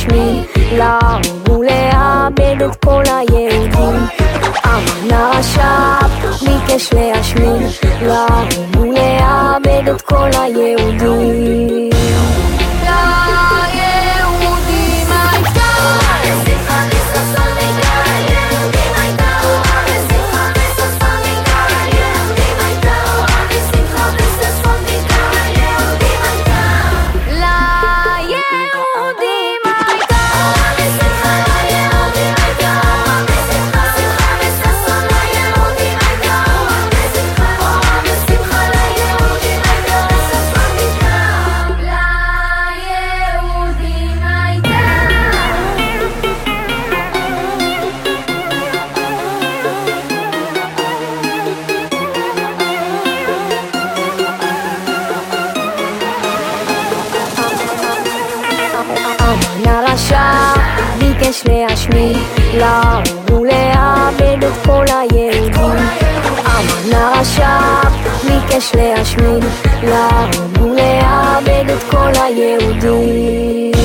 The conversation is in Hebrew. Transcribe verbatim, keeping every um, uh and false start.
להשמיד, להרוג ולאבד את כל היהודים. המן הרשע ביקש להשמיד, להרוג ולאבד את כל היהודים. המן הרשע ביקש להשמיד, להרוג ולאבד את כל היהודים. המן הרשע ביקש להשמיד, להרוג ולאבד את כל היהודים.